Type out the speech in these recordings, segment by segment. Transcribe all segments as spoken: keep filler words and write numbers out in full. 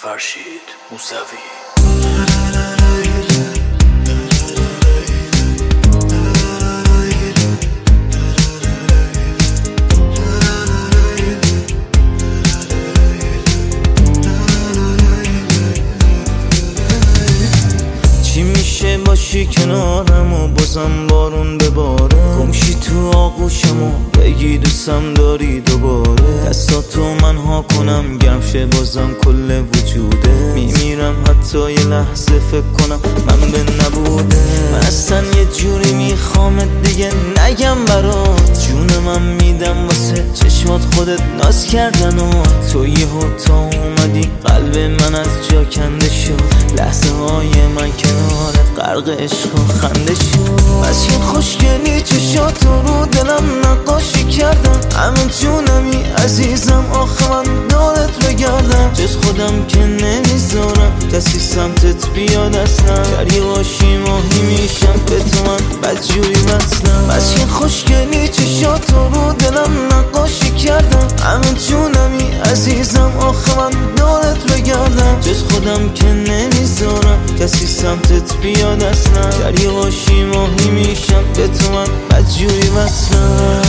فرشید موسوی. چی میشه باشی کنارم و بازم بارون بباره، گمشی تو آغوشم و بگی دوستم داری دوباره، دستاتو من ها کنم گرم شه بازم کل وجوده، میمیرم حتی یه لحظه فکر کنم من به نبوده. من اصلا یه جوری میخوامت دیگه نگم برات، جون من میدم واسه چشمات خودت ناز کردن و تو یهو تا اومدی قلب من از جا کنده شد، لحظه های من کنارت غرق عشق و خنده شد. بس که خوشگلی چشاتو رو دلم نقاشی کردم، همه جونمی عزیزم آخه من دارت بگردم، جز خودم که نمیذارم کسی سمتت بیاد اصلا، دریا باشی ماهی میشم به تو من بدجوری وصلم. بس که خوشگلی چشاتو رو دلم نقاشی کردم، همه جونمی عزیزم آخه من دارت بگردم، جز خودم که نمیذارم کسی سمتت بیاد اصلا، دریا باشی ماهی میشم به تو من بدجوری وصلم.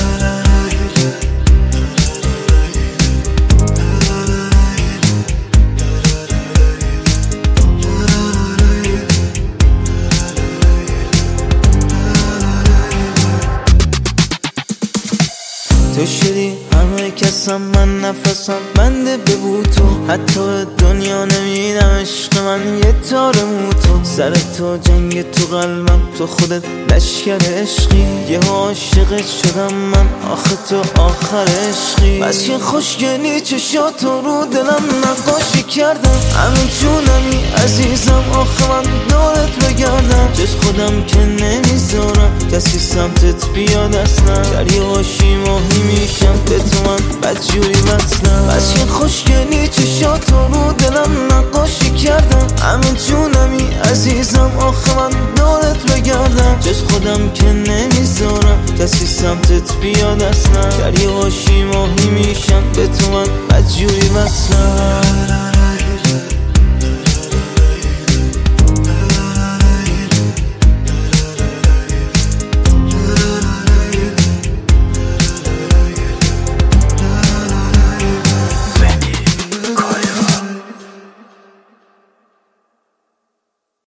تو شدی همه کسم، من نفسم بنده ببو تو، حتی دنیا نمیدم عشق من یه تار موتو، سر تو جنگ تو قلبم، تو خودت لشکر عشقی، یه عاشقت شدم من آخه تو آخر عشقی. بس که خوشگلی چشاتو رو دلم نقاشی کردم، همه جونمی عزیزم آخه من دارت بگردم، جز خودم که نمیذارم کسی سمتت بیاد اصلا، دریا باشی ماهی میشم به تو من بدجوری وصلم. بس که خوشگلی چشاتو رو دلم نقاشی کردم، همه جونمی عزیزم آخه من دارت بگردم، جز خودم که نمیذارم کسی سمتت بیاد اصلا، دریا باشی ماهی میشم به تو من بدجوری وصلم.